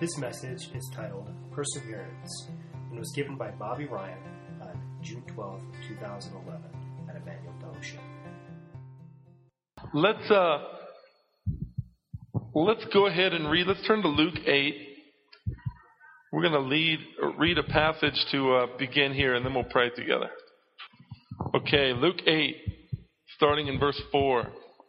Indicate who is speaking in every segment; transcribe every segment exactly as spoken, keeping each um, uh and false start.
Speaker 1: This message is titled Perseverance and was given by Bobby Ryan on June twelfth, twenty eleven at Emmanuel Fellowship.
Speaker 2: Let's uh, let's go ahead and read. Let's turn to Luke eight. We're going to lead read a passage to uh, begin here, and then we'll pray together. Okay, Luke eight, starting in verse four.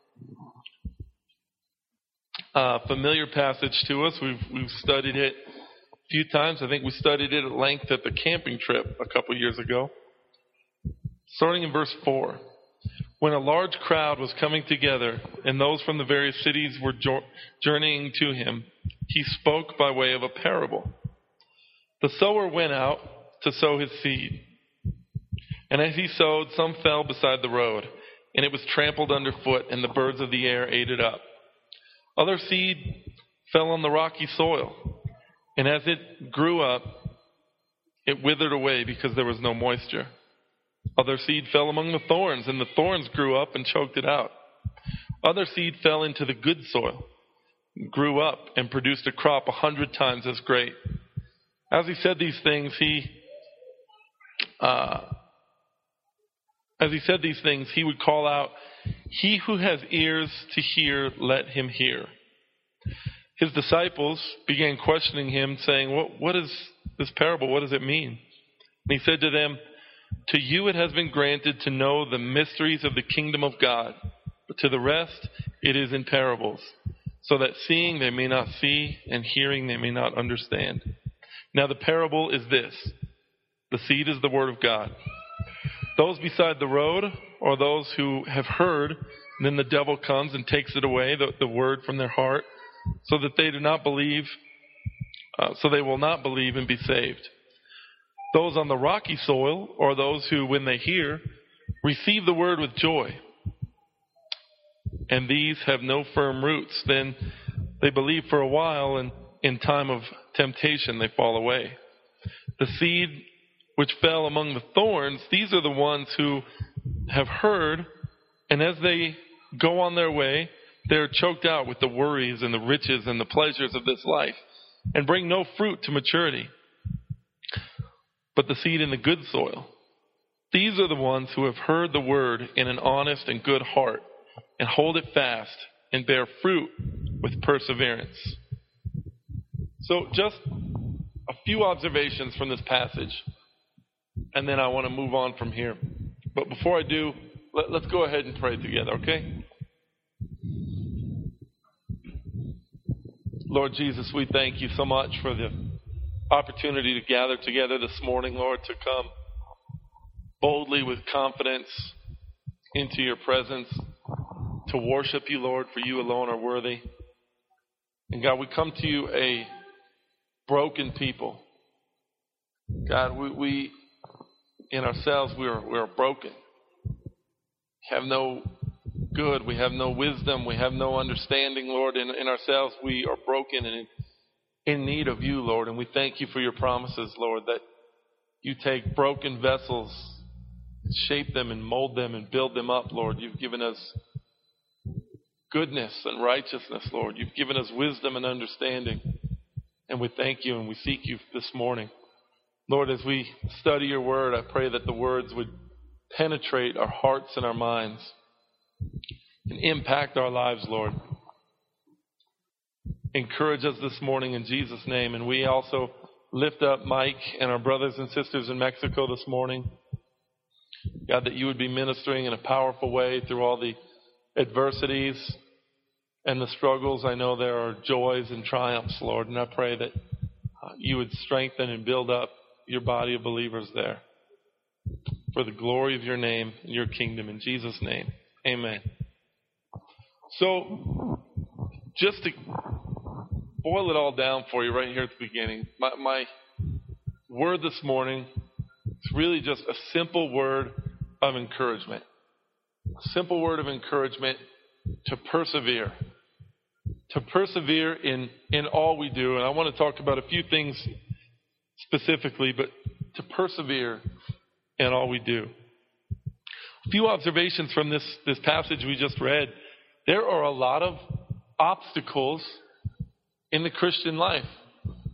Speaker 2: Uh, familiar passage to us. We've we've studied it a few times. I think we studied it at length at the camping trip a couple years ago. Starting in verse four. When a large crowd was coming together, and those from the various cities were jo- journeying to him, he spoke by way of a parable. The sower went out to sow his seed. And as he sowed, some fell beside the road, and it was trampled underfoot, and the birds of the air ate it up. Other seed fell on the rocky soil, and as it grew up, it withered away because there was no moisture. Other seed fell among the thorns, and the thorns grew up and choked it out. Other seed fell into the good soil, grew up, and produced a crop a hundred times as great. As he said these things, he, uh, as he said these things, he would call out, "He who has ears to hear, let him hear." His disciples began questioning him, saying, what, what is this parable? What does it mean? And he said to them, "To you it has been granted to know the mysteries of the kingdom of God, but to the rest it is in parables, so that seeing they may not see, and hearing they may not understand. Now the parable is this: the seed is the word of God. Those beside the road are those who have heard, and then the devil comes and takes it away, the, the word from their heart, so that they do not believe, uh, so they will not believe and be saved. Those on the rocky soil are those who, when they hear, receive the word with joy. And these have no firm roots. Then they believe for a while, and in time of temptation they fall away. The seed which fell among the thorns, these are the ones who have heard, and as they go on their way, they're choked out with the worries and the riches and the pleasures of this life, and bring no fruit to maturity. But the seed in the good soil, these are the ones who have heard the word in an honest and good heart, and hold it fast, and bear fruit with perseverance." So just a few observations from this passage, and then I want to move on from here. But before I do, let, let's go ahead and pray together, okay? Lord Jesus, we thank you so much for the opportunity to gather together this morning, Lord, to come boldly with confidence into your presence, to worship you, Lord, for you alone are worthy. And God, we come to you a broken people. God, we, we in ourselves, we are, we are broken. We have no good. We have no wisdom. We have no understanding, Lord. In, in ourselves, we are broken and in, in need of you, Lord. And we thank you for your promises, Lord, that you take broken vessels, shape them and mold them and build them up, Lord. You've given us goodness and righteousness, Lord. You've given us wisdom and understanding. And we thank you and we seek you this morning. Lord, as we study your word, I pray that the words would penetrate our hearts and our minds and impact our lives, Lord. Encourage us this morning in Jesus' name. And we also lift up Mike and our brothers and sisters in Mexico this morning. God, that you would be ministering in a powerful way through all the adversities and the struggles. I know there are joys and triumphs, Lord, and I pray that uh, you would strengthen and build up your body of believers there for the glory of your name and your kingdom. In Jesus' name, amen. So, just to boil it all down for you right here at the beginning, my, my word this morning is really just a simple word of encouragement. A simple word of encouragement to persevere. To persevere in, in all we do. And I want to talk about a few things specifically, but to persevere in all we do. A few observations from this, this passage we just read. There are a lot of obstacles in the Christian life.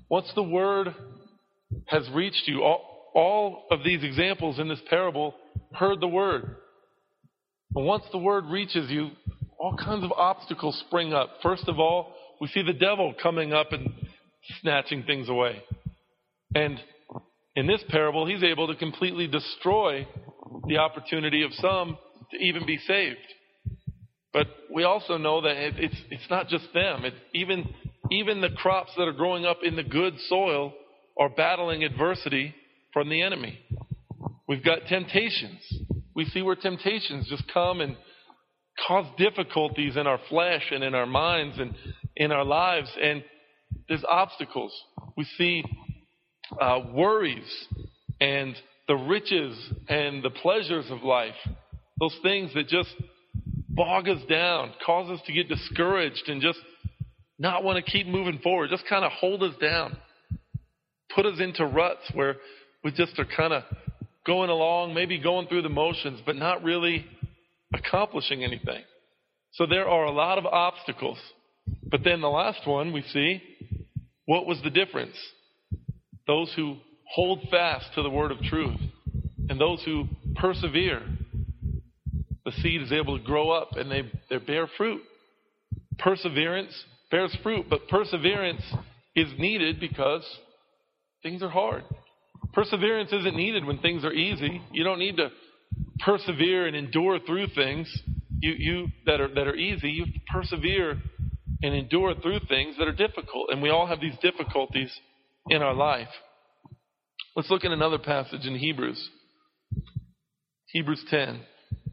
Speaker 2: once the word has reached you, all, all of these examples in this parable heard the word. But once the word reaches you, all kinds of obstacles spring up. First of all, we see the devil coming up and snatching things away. And in this parable, he's able to completely destroy the opportunity of some to even be saved. But we also know that it, it's it's not just them. It's even even the crops that are growing up in the good soil are battling adversity from the enemy. We've got temptations. We see where temptations just come and cause difficulties in our flesh and in our minds and in our lives. And there's obstacles. We see uh, worries and the riches and the pleasures of life. Those things that just bog us down, cause us to get discouraged and just not want to keep moving forward, just kind of hold us down, put us into ruts where we just are kind of going along, maybe going through the motions, but not really accomplishing anything. So there are a lot of obstacles. But then the last one we see, what was the difference? Those who hold fast to the word of truth and those who persevere. The seed is able to grow up and they, they bear fruit. Perseverance bears fruit, but perseverance is needed because things are hard. Perseverance isn't needed when things are easy. You don't need to persevere and endure through things you, you that are that are easy. You have to persevere and endure through things that are difficult. And we all have these difficulties in our life. Let's look at another passage in Hebrews. Hebrews ten.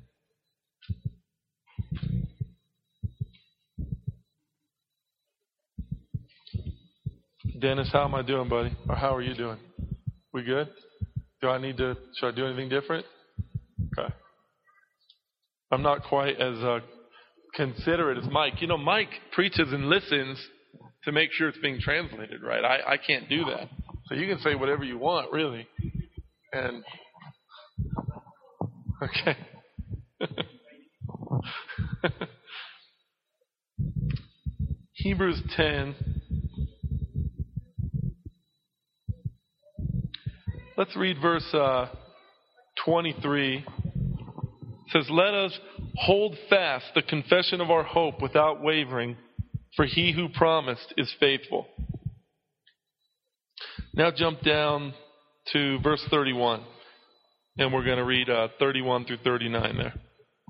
Speaker 2: Dennis, how am I doing, buddy? Or how are you doing? We good? Do I need to, should I do anything different? Okay. I'm not quite as uh, considerate as Mike. You know, Mike preaches and listens to make sure it's being translated right. I, I can't do that. So you can say whatever you want, really. And, okay. Hebrews ten. Let's read verse uh, twenty-three. It says, "Let us hold fast the confession of our hope without wavering, for he who promised is faithful." Now jump down to verse thirty-one, and we're going to read uh, thirty-one through thirty-nine there.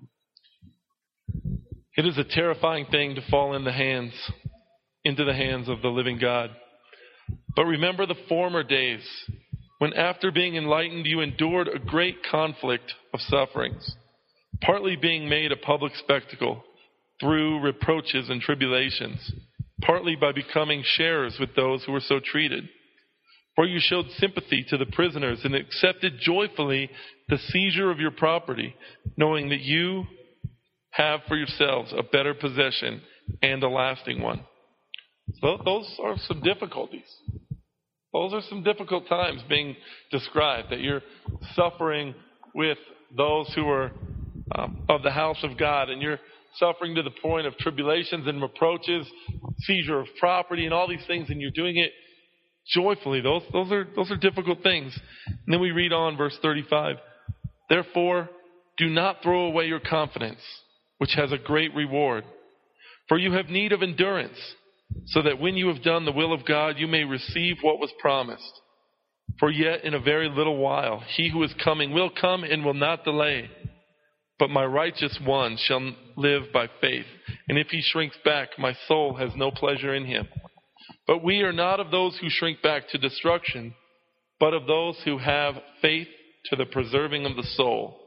Speaker 2: "It is a terrifying thing to fall in the hands, into the hands of the living God. But remember the former days, when after being enlightened you endured a great conflict of sufferings, partly being made a public spectacle through reproaches and tribulations, partly by becoming sharers with those who were so treated. For you showed sympathy to the prisoners and accepted joyfully the seizure of your property, knowing that you have for yourselves a better possession and a lasting one." So those are some difficulties. Those are some difficult times being described, that you're suffering with those who are um, of the house of God, and you're suffering to the point of tribulations and reproaches, seizure of property, and all these things, and you're doing it joyfully. Those, those are those are difficult things. And then we read on, verse thirty-five. "Therefore, do not throw away your confidence, which has a great reward. For you have need of endurance, so that when you have done the will of God, you may receive what was promised. For yet in a very little while, he who is coming will come and will not delay. But my righteous one shall live by faith. And if he shrinks back, my soul has no pleasure in him. But we are not of those who shrink back to destruction, but of those who have faith to the preserving of the soul."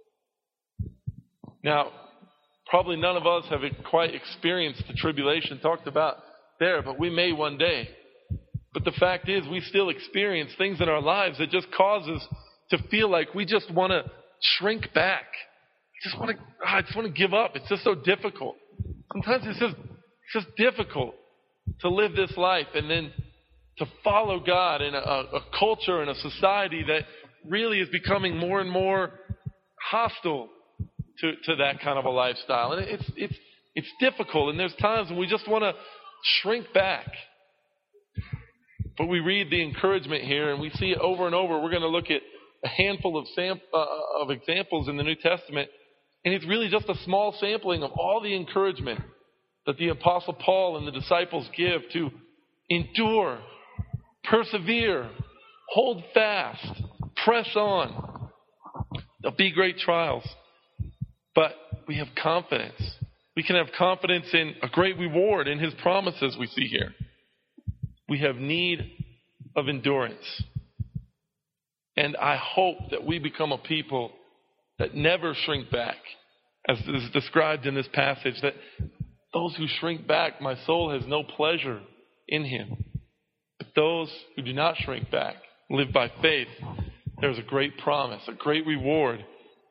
Speaker 2: Now, probably none of us have quite experienced the tribulation talked about there, but we may one day. But the fact is, we still experience things in our lives that just cause us to feel like we just want to shrink back. We just want to, I just want to give up. It's just so difficult. Sometimes it's just, it's just difficult to live this life and then to follow God in a, a culture and a society that really is becoming more and more hostile to, to that kind of a lifestyle. And it's it's it's difficult, and there's times when we just want to shrink back. But we read the encouragement here, and we see it over and over. We're going to look at a handful of, sam- uh, of examples in the New Testament, and it's really just a small sampling of all the encouragement that the Apostle Paul and the disciples give to endure, persevere, hold fast, press on. There'll be great trials, but we have confidence. We can have confidence in a great reward in His promises we see here. We have need of endurance. And I hope that we become a people that never shrink back, as is described in this passage, that those who shrink back, my soul has no pleasure in him. But those who do not shrink back, live by faith, there's a great promise, a great reward.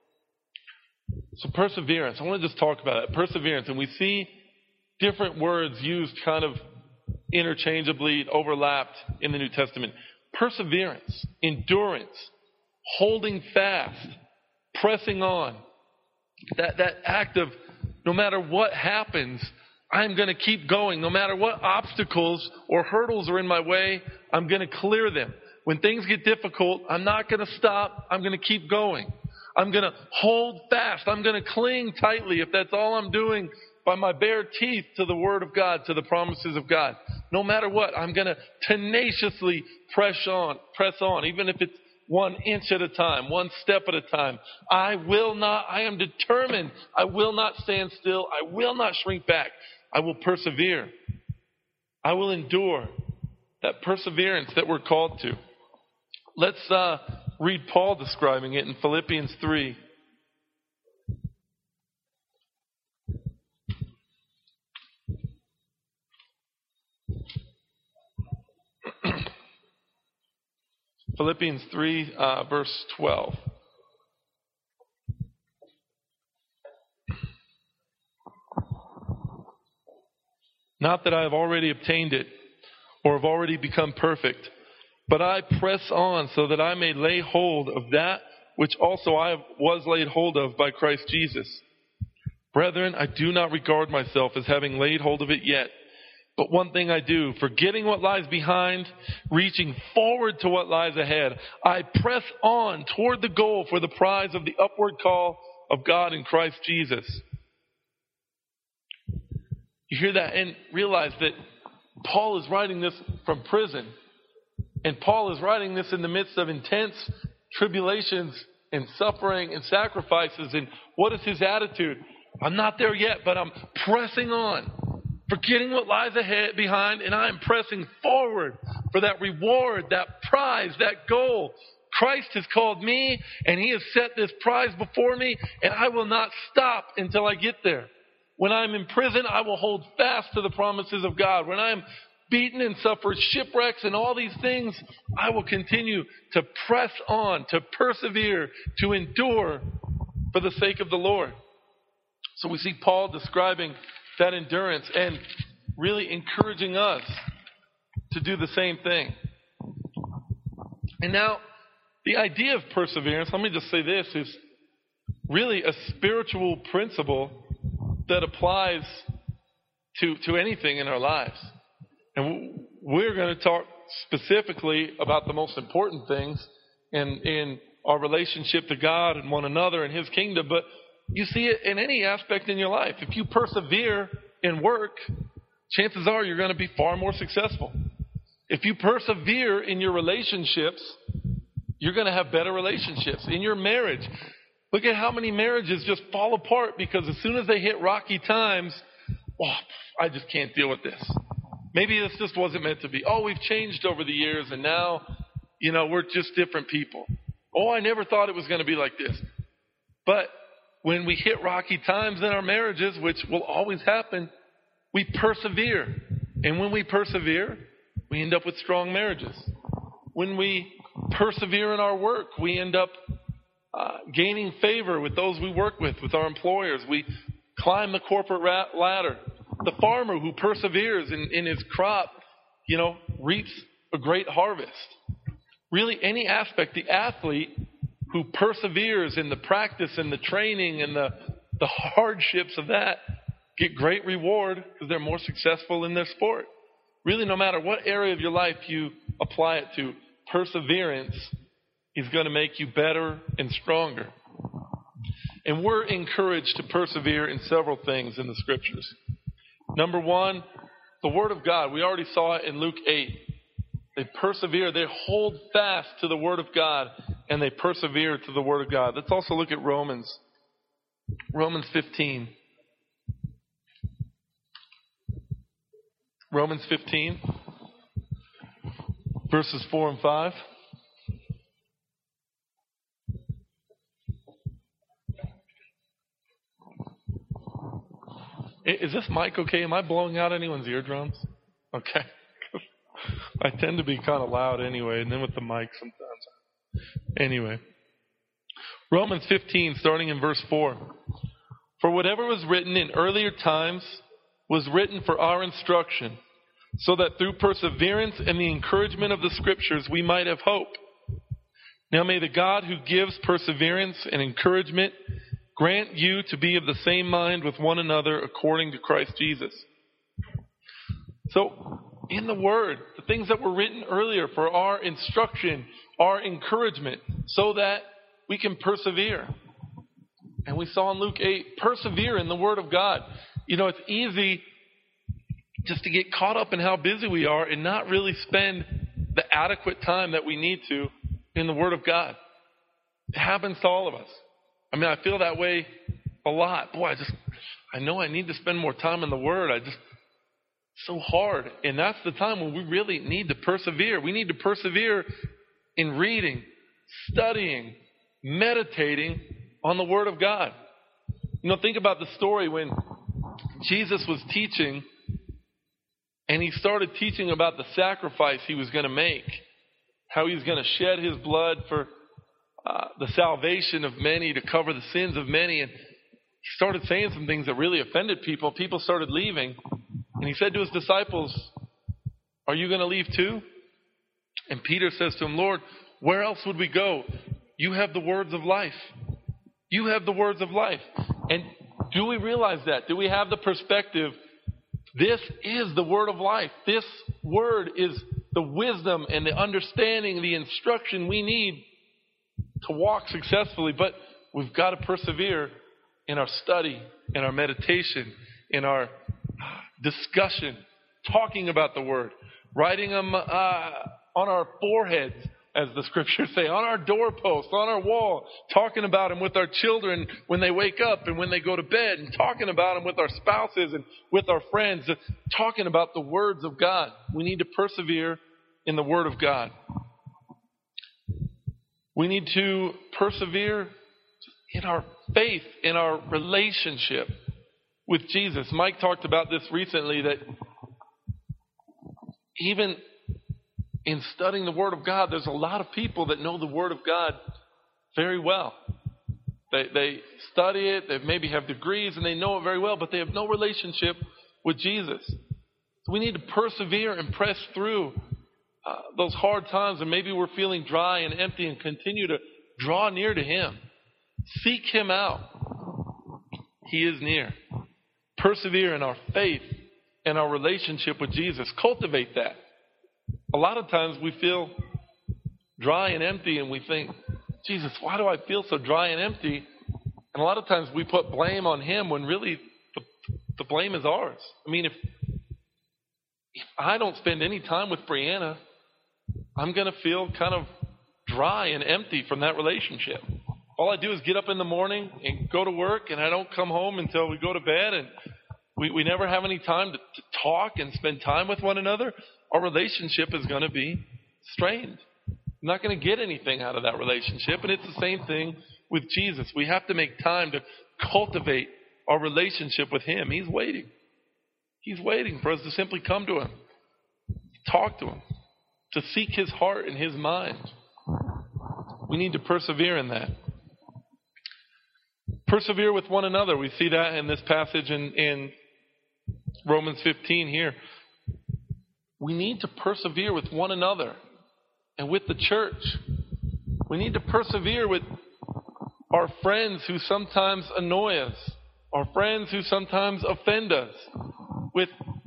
Speaker 2: So perseverance, I want to just talk about it. Perseverance, and we see different words used kind of interchangeably, overlapped in the New Testament. Perseverance, endurance, holding fast, pressing on. That, that act of no matter what happens, I'm going to keep going. No matter what obstacles or hurdles are in my way, I'm going to clear them. When things get difficult, I'm not going to stop. I'm going to keep going. I'm going to hold fast. I'm going to cling tightly, if that's all I'm doing, by my bare teeth to the Word of God, to the promises of God. No matter what, I'm going to tenaciously press on, press on, even if it's one inch at a time, one step at a time. I will not, I am determined. I will not stand still. I will not shrink back. I will persevere. I will endure. That perseverance that we're called to. Let's uh, read Paul describing it in Philippians three. Philippians three, uh, verse twelve. Not that I have already obtained it, or have already become perfect, but I press on so that I may lay hold of that which also I was laid hold of by Christ Jesus. Brethren, I do not regard myself as having laid hold of it yet. But one thing I do, forgetting what lies behind, reaching forward to what lies ahead, I press on toward the goal for the prize of the upward call of God in Christ Jesus. You hear that and realize that Paul is writing this from prison. And Paul is writing this in the midst of intense tribulations and suffering and sacrifices. And what is his attitude? I'm not there yet, but I'm pressing on. Forgetting what lies ahead behind, and I am pressing forward for that reward, that prize, that goal. Christ has called me, and He has set this prize before me, and I will not stop until I get there. When I'm in prison, I will hold fast to the promises of God. When I'm beaten and suffer shipwrecks and all these things, I will continue to press on, to persevere, to endure for the sake of the Lord. So we see Paul describing that endurance and really encouraging us to do the same thing. And now, the idea of perseverance, let me just say this, is really a spiritual principle that applies to, to anything in our lives. And we're going to talk specifically about the most important things in, in our relationship to God and one another and His kingdom, but you see it in any aspect in your life. If you persevere in work, chances are you're going to be far more successful. If you persevere in your relationships, you're going to have better relationships. In your marriage, look at how many marriages just fall apart because as soon as they hit rocky times, oh, I just can't deal with this. Maybe this just wasn't meant to be. Oh, we've changed over the years and now, you know, we're just different people. Oh, I never thought it was going to be like this. But when we hit rocky times in our marriages, which will always happen, we persevere. And when we persevere, we end up with strong marriages. When we persevere in our work, we end up uh, gaining favor with those we work with, with our employers. We climb the corporate ra- ladder. The farmer who perseveres in, in his crop, you know, reaps a great harvest. Really, any aspect, the athlete who perseveres in the practice and the training and the, the hardships of that get great reward because they're more successful in their sport. Really, no matter what area of your life you apply it to. Perseverance is going to make you better and stronger. And we're encouraged to persevere in several things in the Scriptures. Number one, the Word of God. We already saw it in Luke eight. They persevere. They hold fast to the Word of God, and they persevere to the Word of God. Let's also look at Romans. Romans fifteen. Romans fifteen, verses four and five. Is this mic okay? Am I blowing out anyone's eardrums? Okay. I tend to be kind of loud anyway, and then with the mic sometimes. Anyway. Romans fifteen, starting in verse four. For whatever was written in earlier times was written for our instruction, so that through perseverance and the encouragement of the Scriptures we might have hope. Now may the God who gives perseverance and encouragement grant you to be of the same mind with one another according to Christ Jesus. So, in the Word, the things that were written earlier for our instruction, our encouragement, so that we can persevere. And we saw in Luke eight, persevere in the Word of God. You know, it's easy just to get caught up in how busy we are and not really spend the adequate time that we need to in the Word of God. It happens to all of us. I mean, I feel that way a lot. Boy, I just, I know I need to spend more time in the Word. I just, so hard. And that's the time when we really need to persevere. We need to persevere in reading, studying, meditating on the Word of God. You know, think about the story when Jesus was teaching and he started teaching about the sacrifice he was going to make, how he was going to shed his blood for uh, the salvation of many, to cover the sins of many. And he started saying some things that really offended people. People started leaving. And he said to his disciples, are you going to leave too? And Peter says to him, Lord, where else would we go? You have the words of life. You have the words of life. And do we realize that? Do we have the perspective? This is the word of life. This word is the wisdom and the understanding, the instruction we need to walk successfully. But we've got to persevere in our study, in our meditation, in our discussion, talking about the word, writing them uh, on our foreheads, as the scriptures say, on our doorposts, on our wall, talking about them with our children when they wake up and when they go to bed, and talking about them with our spouses and with our friends, talking about the words of God. We need to persevere in the word of God. We need to persevere in our faith, in our relationship with Jesus. Mike talked about this recently, that even in studying the Word of God, there's a lot of people that know the Word of God very well. They, they study it, they maybe have degrees, and they know it very well, but they have no relationship with Jesus. So we need to persevere and press through uh, those hard times, and maybe we're feeling dry and empty, and continue to draw near to Him. Seek Him out. He is near. Persevere in our faith and our relationship with Jesus. Cultivate that. A lot of times we feel dry and empty, and we think, Jesus, why do I feel so dry and empty? And a lot of times we put blame on Him when really the, the blame is ours. I mean, if, if I don't spend any time with Brianna, I'm going to feel kind of dry and empty from that relationship. All I do is get up in the morning and go to work, and I don't come home until we go to bed, and we, we never have any time to, to talk and spend time with one another. Our relationship is going to be strained. I'm not going to get anything out of that relationship. And it's the same thing with Jesus. We have to make time to cultivate our relationship with Him. He's waiting. He's waiting for us to simply come to Him, talk to Him, to seek His heart and His mind. We need to persevere in that. Persevere with one another. We see that in this passage in, in Romans fifteen here. We need to persevere with one another and with the church. We need to persevere with our friends who sometimes annoy us, our friends who sometimes offend us, with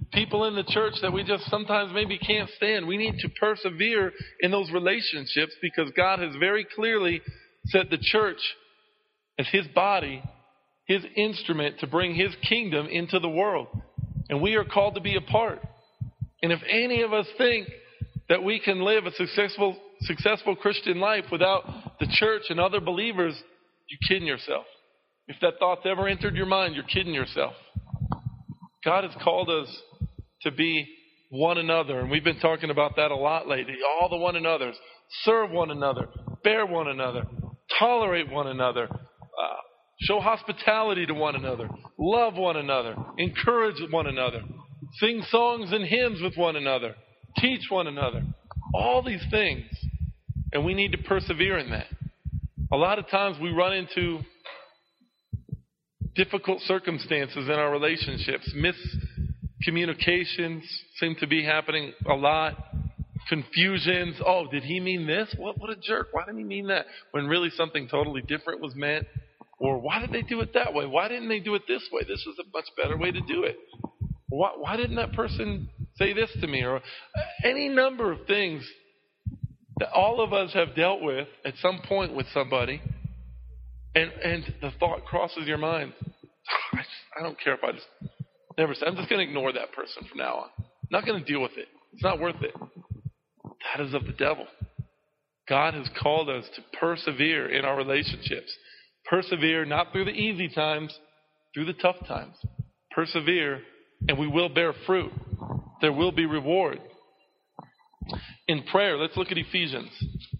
Speaker 2: people in the church that we just sometimes maybe can't stand. We need to persevere in those relationships because God has very clearly set the church as His body, His instrument to bring His kingdom into the world. And we are called to be a part. And if any of us think that we can live a successful, successful Christian life without the church and other believers, you're kidding yourself. If that thought's ever entered your mind, you're kidding yourself. God has called us to be one another. And we've been talking about that a lot lately. All the one another's. Serve one another. Bear one another. Tolerate one another. Uh, show hospitality to one another. Love one another. Encourage one another. Sing songs and hymns with one another. Teach one another. All these things. And we need to persevere in that. A lot of times we run into difficult circumstances in our relationships. Miscommunications seem to be happening a lot. Confusions. Oh, did he mean this? What, what a jerk. Why didn't he mean that? When really something totally different was meant. Or why did they do it that way? Why didn't they do it this way? This was a much better way to do it. Why, why didn't that person say this to me? Or any number of things that all of us have dealt with at some point with somebody. And and the thought crosses your mind. I, just, I don't care if I just never say. I'm just going to ignore that person from now on. I'm not going to deal with it. It's not worth it. That is of the devil. God has called us to persevere in our relationships. Persevere not through the easy times, through the tough times. Persevere, and we will bear fruit. There will be reward. In prayer, let's look at Ephesians.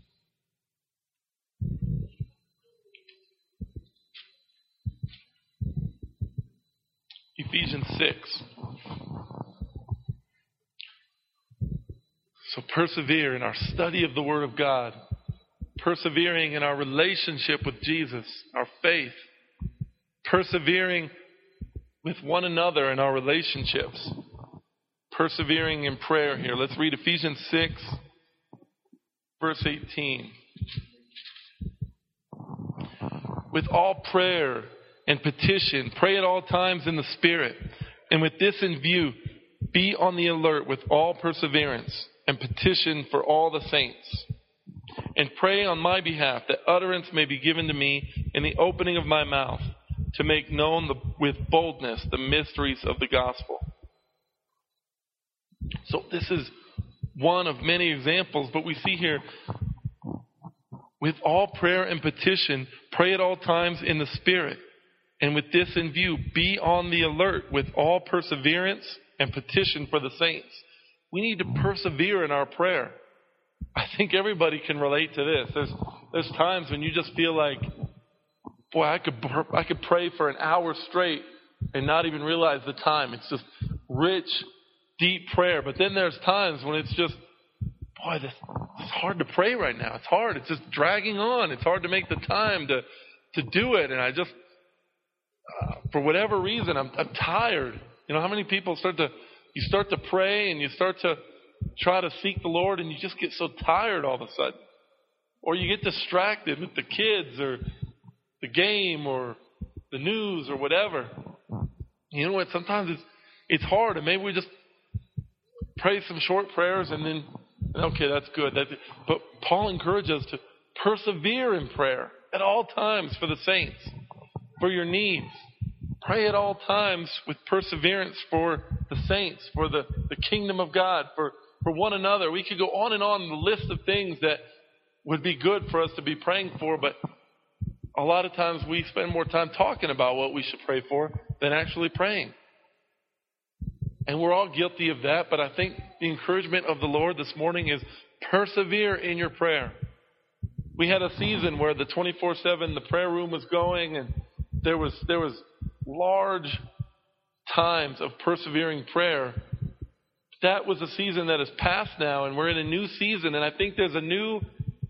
Speaker 2: Ephesians six. So persevere in our study of the Word of God. Persevering in our relationship with Jesus, our faith. Persevering with one another in our relationships. Persevering in prayer here. Let's read Ephesians six, verse eighteen. With all prayer and petition, pray at all times in the Spirit. And with this in view, be on the alert with all perseverance and petition for all the saints. And pray on my behalf that utterance may be given to me in the opening of my mouth to make known the, with boldness the mysteries of the gospel. So this is one of many examples, but we see here, with all prayer and petition, pray at all times in the Spirit. And with this in view, be on the alert with all perseverance and petition for the saints. We need to persevere in our prayer. I think everybody can relate to this. There's there's times when you just feel like, boy, I could I could pray for an hour straight and not even realize the time. It's just rich, deep prayer. But then there's times when it's just, boy, this, it's hard to pray right now. It's hard. It's just dragging on. It's hard to make the time to, to do it. And I just, uh, for whatever reason, I'm, I'm tired. You know, how many people start to, you start to pray and you start to try to seek the Lord and you just get so tired all of a sudden. Or you get distracted with the kids or the game or the news or whatever. You know what? Sometimes it's, it's hard, and maybe we just pray some short prayers and then, okay, that's good. That's, but Paul encourages us to persevere in prayer at all times for the saints, for your needs. Pray at all times with perseverance for the saints, for the, the kingdom of God, for, for one another. We could go on and on the list of things that would be good for us to be praying for, but a lot of times we spend more time talking about what we should pray for than actually praying. And we're all guilty of that, but I think the encouragement of the Lord this morning is persevere in your prayer. We had a season where the twenty-four seven, the prayer room was going, and there was there was large times of persevering prayer. That was a season that has passed now, and we're in a new season, and I think there's a new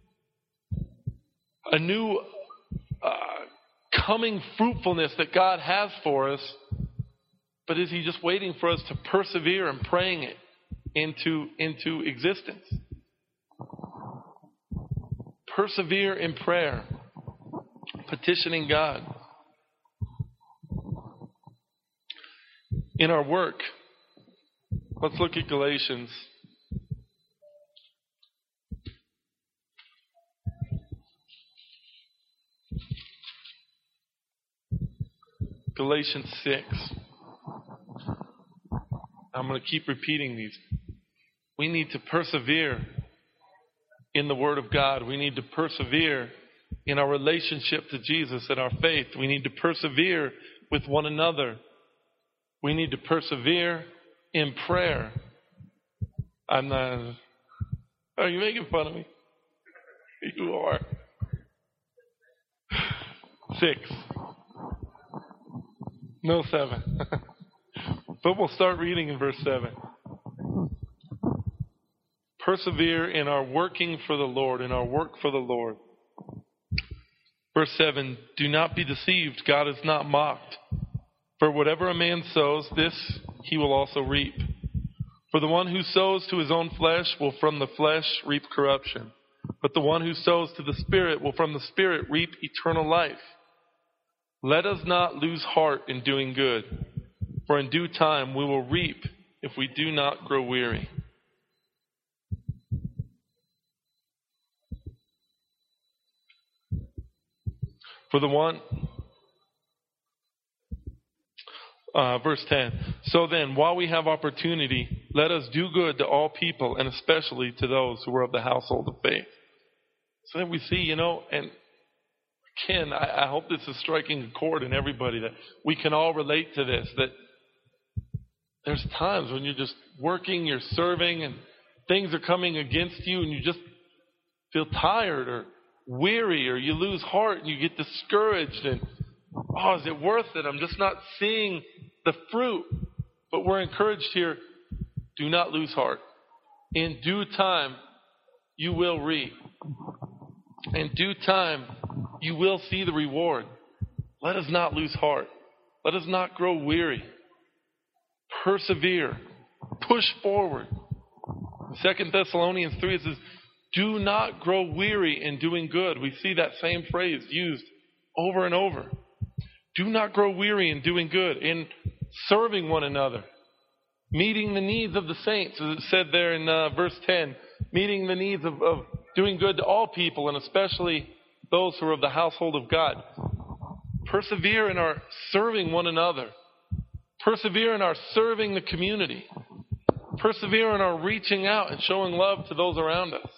Speaker 2: a new uh, coming fruitfulness that God has for us. But is He just waiting for us to persevere and praying it into, into existence? Persevere in prayer, petitioning God. In our work, Let's look at Galatians. Galatians six. I'm going to keep repeating these. We need to persevere in the Word of God. We need to persevere in our relationship to Jesus and our faith. We need to persevere with one another. We need to persevere in prayer. I'm not. Are you making fun of me? You are. Six. No, seven. But we'll start reading in verse seven. Persevere in our working for the Lord, in our work for the Lord. Verse seven, do not be deceived. God is not mocked. For whatever a man sows, this he will also reap. For the one who sows to his own flesh will from the flesh reap corruption. But the one who sows to the Spirit will from the Spirit reap eternal life. Let us not lose heart in doing good, for in due time we will reap if we do not grow weary. For the one, uh, verse ten, so then, while we have opportunity, let us do good to all people, and especially to those who are of the household of faith. So then we see, you know, and again, I, I hope this is striking a chord in everybody, that we can all relate to this, that there's times when you're just working, you're serving, and things are coming against you, and you just feel tired or weary, or you lose heart and you get discouraged, and oh, is it worth it? I'm just not seeing the fruit. But we're encouraged here, do not lose heart. In due time, you will reap. In due time, you will see the reward. Let us not lose heart. Let us not grow weary. Persevere. Push forward. In Second Thessalonians three, it says, do not grow weary in doing good. We see that same phrase used over and over. Do not grow weary in doing good, in serving one another, meeting the needs of the saints, as it said there in uh, verse ten, meeting the needs of, of doing good to all people, and especially those who are of the household of God. Persevere in our serving one another. Persevere in our serving the community. Persevere in our reaching out and showing love to those around us.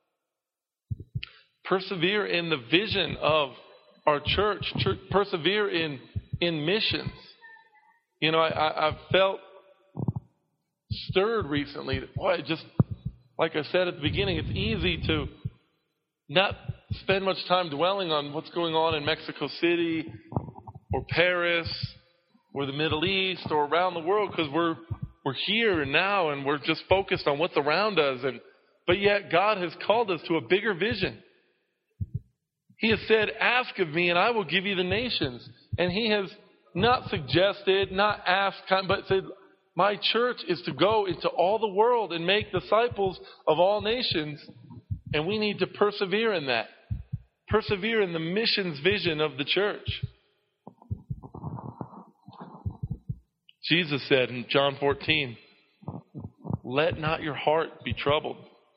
Speaker 2: Persevere in the vision of our church. church persevere in, in missions. You know, I, I, I've felt stirred recently. Boy, just like I said at the beginning, it's easy to not spend much time dwelling on what's going on in Mexico City or Paris or the Middle East or around the world, because we're we're here and now, and we're just focused on what's around us. And but yet God has called us to a bigger vision. He has said, ask of me and I will give you the nations. And he has not suggested, not asked, but said, my church is to go into all the world and make disciples of all nations. And we need to persevere in that. Persevere in the missions vision of the church. Jesus said in John fourteen, let not your heart be troubled.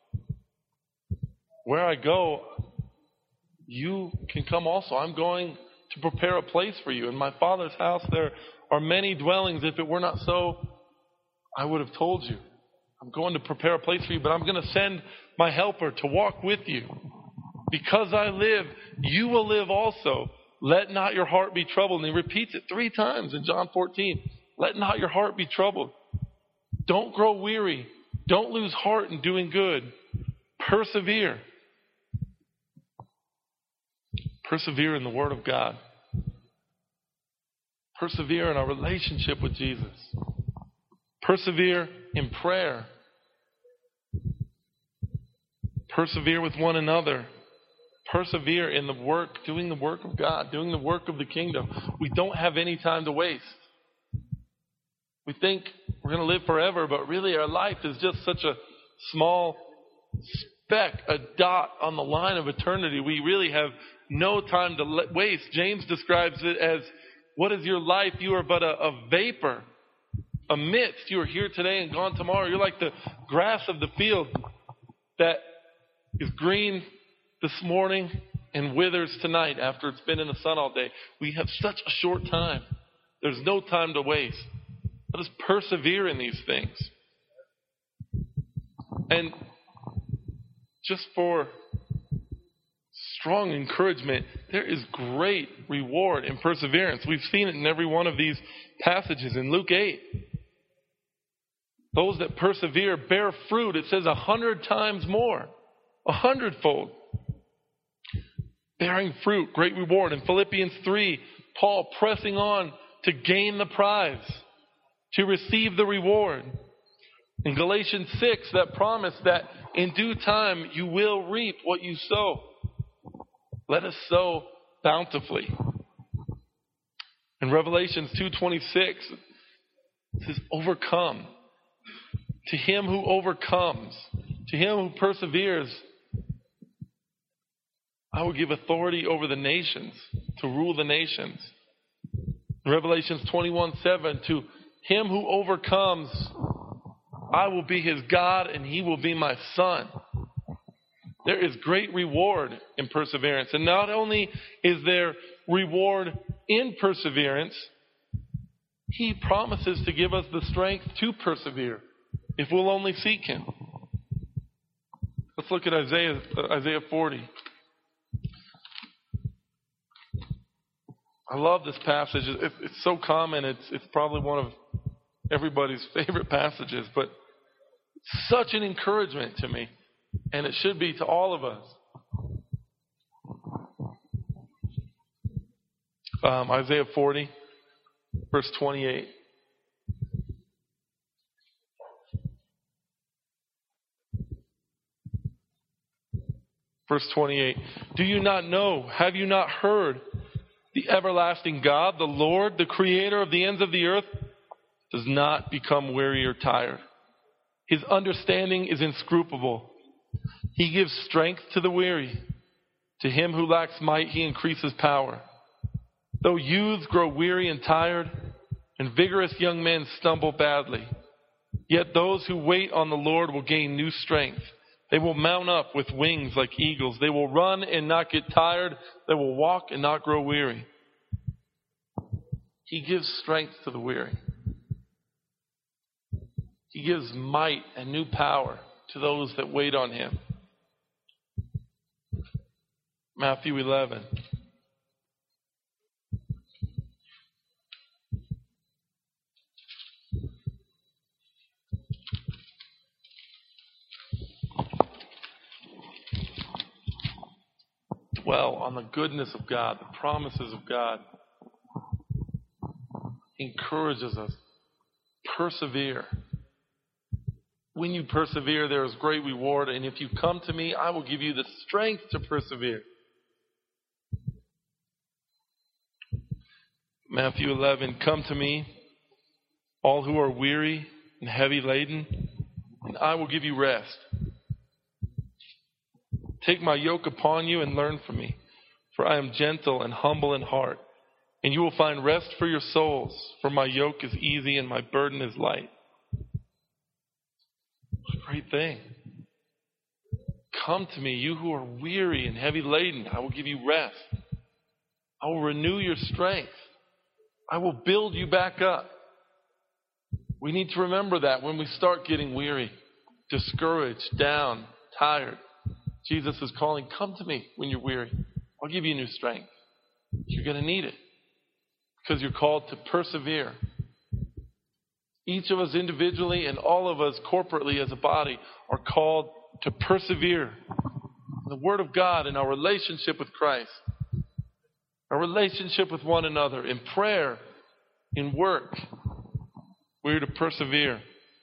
Speaker 2: Where I go, you can come also. I'm going to prepare a place for you. In my Father's house there are many dwellings. If it were not so, I would have told you. I'm going to prepare a place for you, but I'm going to send my helper to walk with you. Because I live, you will live also. Let not your heart be troubled. And he repeats it three times in John fourteen. Let not your heart be troubled. Don't grow weary. Don't lose heart in doing good. Persevere. Persevere in the Word of God. Persevere in our relationship with Jesus. Persevere in prayer. Persevere with one another. Persevere in the work, doing the work of God, doing the work of the kingdom. We don't have any time to waste. We think we're going to live forever, but really our life is just such a small speck, a dot on the line of eternity. We really have no time to waste. James describes it as, what is your life? You are but a, a vapor. amidst, you are here today and gone tomorrow. You're like the grass of the field that is green this morning and withers tonight after it's been in the sun all day. We have such a short time. There's no time to waste. Let us persevere in these things. And just for strong encouragement, there is great reward in perseverance. We've seen it in every one of these passages. In Luke eight, those that persevere bear fruit, it says a hundred times more, a hundredfold. Bearing fruit, great reward. In Philippians three, Paul pressing on to gain the prize, to receive the reward. In Galatians six, that promise that in due time you will reap what you sow. Let us sow bountifully. In Revelations two twenty-six, it says, overcome. To him who overcomes, to him who perseveres, I will give authority over the nations, to rule the nations. In Revelations twenty-one seven, to him who overcomes, I will be his God and he will be my son. There is great reward in perseverance. And not only is there reward in perseverance, he promises to give us the strength to persevere if we'll only seek him. Let's look at Isaiah, uh, Isaiah forty. I love this passage. It, it's so common. It's, it's probably one of everybody's favorite passages, but such an encouragement to me. And it should be to all of us. Um, Isaiah forty, verse twenty-eight. Verse twenty-eight. Do you not know? Have you not heard? The everlasting God, the Lord, the creator of the ends of the earth, does not become weary or tired. His understanding is inscrutable. He gives strength to the weary. To him who lacks might, he increases power. Though youths grow weary and tired, and vigorous young men stumble badly, yet those who wait on the Lord will gain new strength. They will mount up with wings like eagles. They will run and not get tired. They will walk and not grow weary. He gives strength to the weary. He gives might and new power to those that wait on him. Matthew eleven. Dwell on the goodness of God, the promises of God. He encourages us. Persevere. When you persevere, there is great reward. And if you come to me, I will give you the strength to persevere. Matthew eleven, come to me, all who are weary and heavy laden, and I will give you rest. Take my yoke upon you and learn from me, for I am gentle and humble in heart, and you will find rest for your souls, for my yoke is easy and my burden is light. What a great thing. Come to me, you who are weary and heavy laden. I will give you rest. I will renew your strength. I will build you back up. We need to remember that when we start getting weary, discouraged, down, tired. Jesus is calling, come to me when you're weary. I'll give you new strength. You're going to need it because you're called to persevere. Each of us individually and all of us corporately as a body are called to persevere in the Word of God, in our relationship with Christ, our relationship with one another, in prayer, in work. We're to persevere.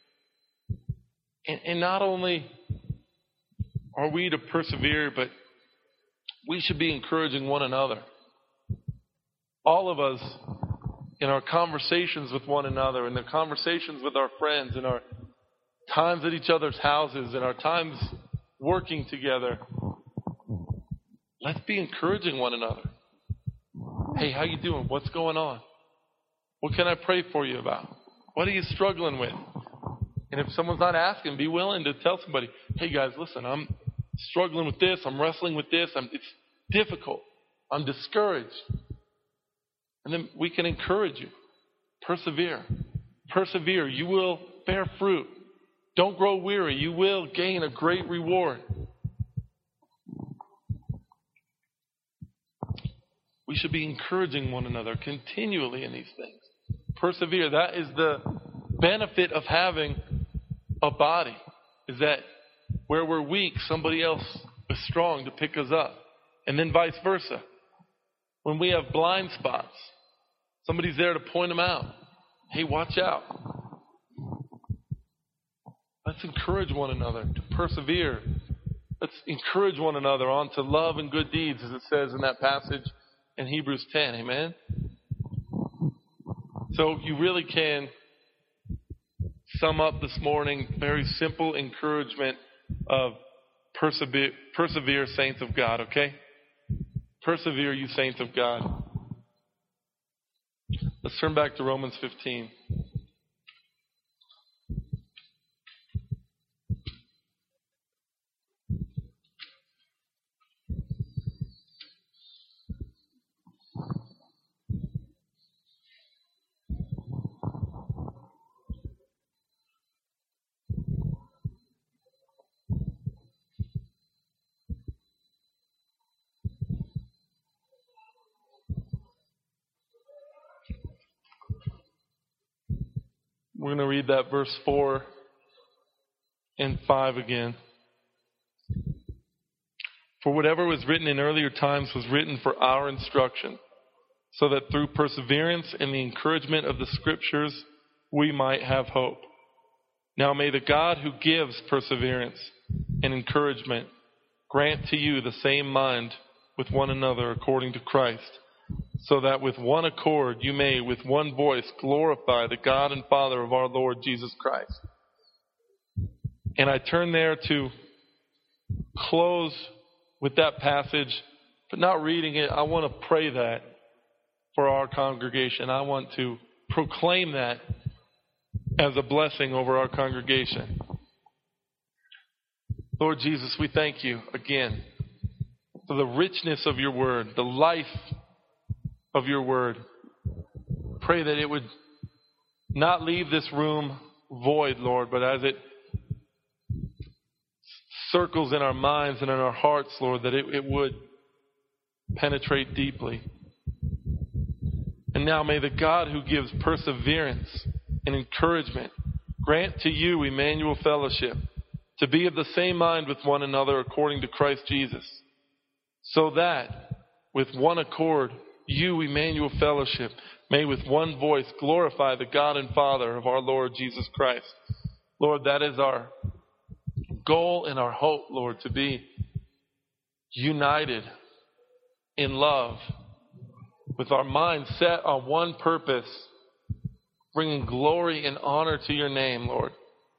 Speaker 2: And, and not only are we to persevere, but we should be encouraging one another. All of us, in our conversations with one another, in the conversations with our friends, in our times at each other's houses, in our times working together, let's be encouraging one another. Hey, how you doing? What's going on? What can I pray for you about? What are you struggling with? And if someone's not asking, be willing to tell somebody, hey guys, listen, I'm struggling with this. I'm wrestling with this. I'm, it's difficult. I'm discouraged. And then we can encourage you. Persevere. Persevere. You will bear fruit. Don't grow weary. You will gain a great reward. We should be encouraging one another continually in these things. Persevere. That is the benefit of having a body, is that where we're weak, somebody else is strong to pick us up. And then vice versa. When we have blind spots, somebody's there to point them out. Hey, watch out. Let's encourage one another to persevere. Let's encourage one another on to love and good deeds, as it says in that passage in Hebrews ten. Amen? So you really can sum up this morning very simple encouragement of persevere, persevere, saints of God, okay? Persevere, you saints of God. Let's turn back to Romans fifteen. We're going to read that verse four and five again. For whatever was written in earlier times was written for our instruction, so that through perseverance and the encouragement of the Scriptures we might have hope. Now may the God who gives perseverance and encouragement grant to you the same mind with one another according to Christ, so that with one accord you may with one voice glorify the God and Father of our Lord Jesus Christ. And I turn there to close with that passage, but not reading it. I want to pray that for our congregation. I want to proclaim that as a blessing over our congregation. Lord Jesus, we thank you again for the richness of your word, the life of your word. Pray that it would not leave this room void, Lord, but as it circles in our minds and in our hearts, Lord, that it, it would penetrate deeply. And now may the God who gives perseverance and encouragement grant to you, Emmanuel Fellowship, to be of the same mind with one another according to Christ Jesus, so that with one accord you, Emmanuel Fellowship, may with one voice glorify the God and Father of our Lord Jesus Christ. Lord, that is our goal and our hope, Lord, to be united in love, with our minds set on one purpose, bringing glory and honor to your name, Lord.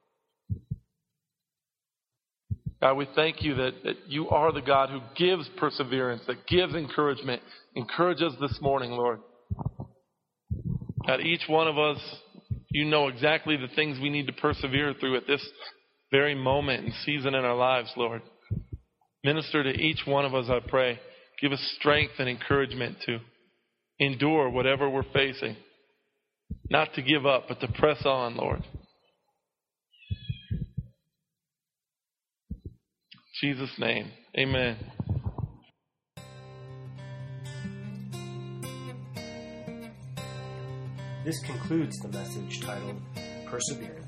Speaker 2: God, we thank you that, that you are the God who gives perseverance, that gives encouragement. Encourage us this morning, Lord. God, each one of us, you know exactly the things we need to persevere through at this very moment and season in our lives, Lord. Minister to each one of us, I pray. Give us strength and encouragement to endure whatever we're facing. Not to give up, but to press on, Lord. In Jesus' name, amen.
Speaker 1: This concludes the message titled Persevering.